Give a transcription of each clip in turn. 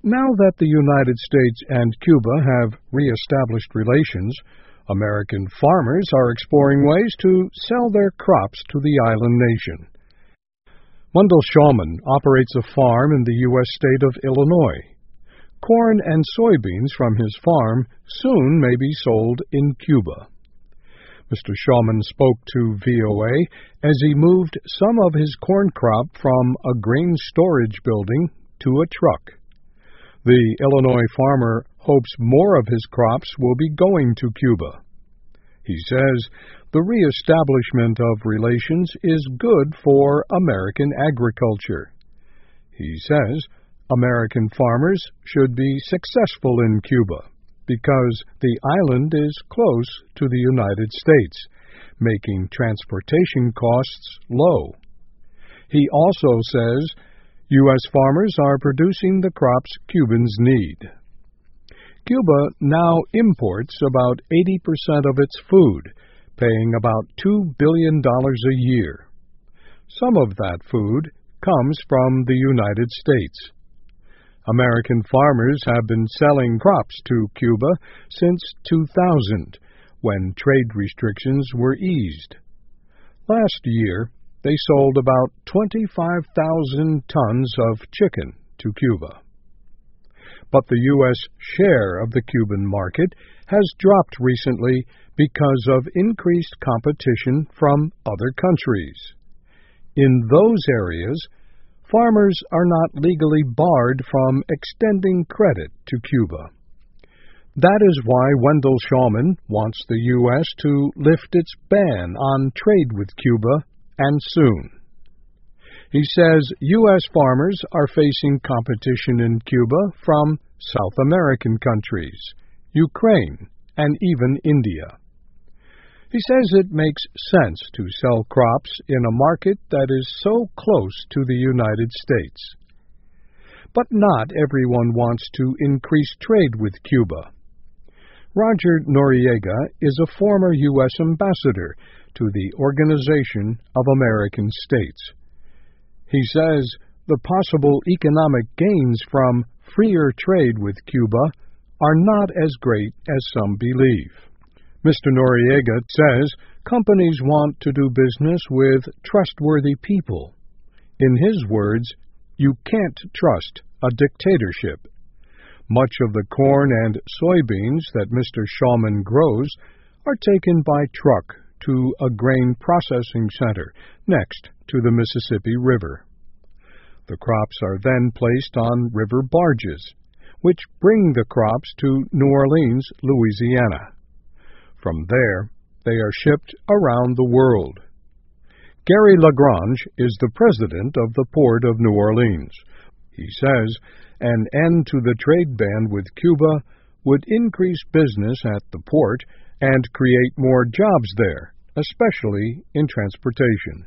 Now that the United States and Cuba have reestablished relations, American farmers are exploring ways to sell their crops to the island nation. Wendell Shulman operates a farm in the U.S. state of Illinois. Corn and soybeans from his farm soon may be sold in Cuba. Mr. Shulman spoke to VOA as he moved some of his corn crop from a grain storage building to a truck. The Illinois farmer hopes more of his crops will be going to Cuba. He says the reestablishment of relations is good for American agriculture. He says American farmers should be successful in Cuba because the island is close to the United States, making transportation costs low. He also says U.S. farmers are producing the crops Cubans need. Cuba now imports about 80% of its food, paying about $2 billion a year. Some of that food comes from the United States. American farmers have been selling crops to Cuba since 2000, when trade restrictions were eased. Last year, they sold about 25,000 tons of chicken to Cuba. But the U.S. share of the Cuban market has dropped recently because of increased competition from other countries. In those areas, farmers are not legally barred from extending credit to Cuba. That is why Wendell Shulman wants the U.S. to lift its ban on trade with Cuba, and soon. He says U.S. farmers are facing competition in Cuba from South American countries, Ukraine, and even India. He says it makes sense to sell crops in a market that is so close to the United States. But not everyone wants to increase trade with Cuba. Roger Noriega is a former U.S. ambassador to the Organization of American States. He says the possible economic gains from freer trade with Cuba are not as great as some believe. Mr. Noriega says companies want to do business with trustworthy people. In his words, you can't trust a dictatorship. Much of the corn and soybeans that Mr. Shulman grows are taken by truck to a grain processing center next to the Mississippi River. The crops are then placed on river barges, which bring the crops to New Orleans, Louisiana. From there, they are shipped around the world. Gary Lagrange is the president of the Port of New Orleans. He says an end to the trade ban with Cuba would increase business at the port and create more jobs there, especially in transportation.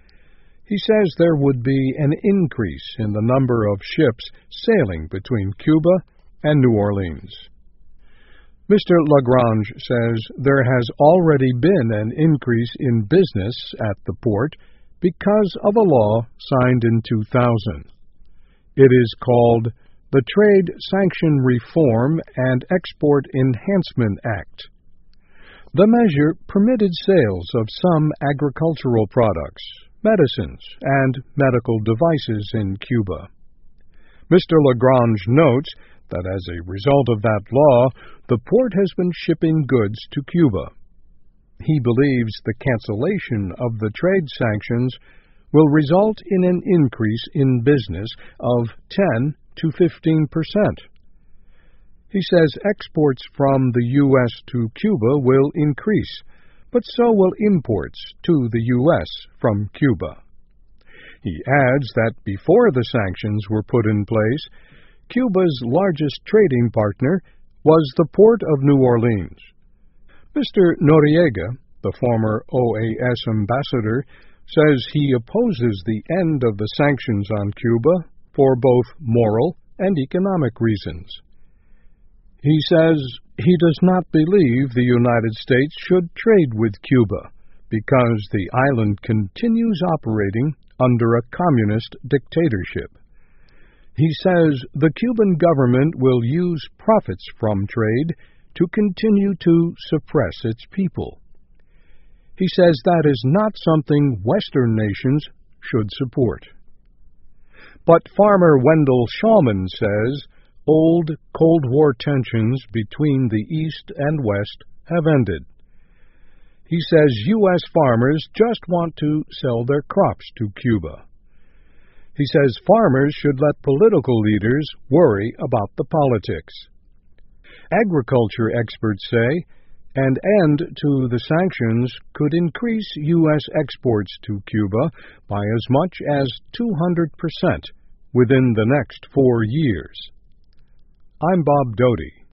He says there would be an increase in the number of ships sailing between Cuba and New Orleans. Mr. Lagrange says there has already been an increase in business at the port because of a law signed in 2000. It is called the Trade Sanction Reform and Export Enhancement Act. The measure permitted sales of some agricultural products, medicines, and medical devices in Cuba. Mr. Lagrange notes that as a result of that law, the port has been shipping goods to Cuba. He believes the cancellation of the trade sanctions will result in an increase in business of 10 to 15%. He says exports from the U.S. to Cuba will increase, but so will imports to the U.S. from Cuba. He adds that before the sanctions were put in place, Cuba's largest trading partner was the Port of New Orleans. Mr. Noriega, the former OAS ambassador, says he opposes the end of the sanctions on Cuba for both moral and economic reasons. He says he does not believe the United States should trade with Cuba because the island continues operating under a communist dictatorship. He says the Cuban government will use profits from trade to continue to suppress its people. He says that is not something Western nations should support. But farmer Wendell Shulman says old Cold War tensions between the East and West have ended. He says U.S. farmers just want to sell their crops to Cuba. He says farmers should let political leaders worry about the politics. Agriculture experts say an end to the sanctions could increase U.S. exports to Cuba by as much as 200% within the next 4 years. I'm Bob Doty.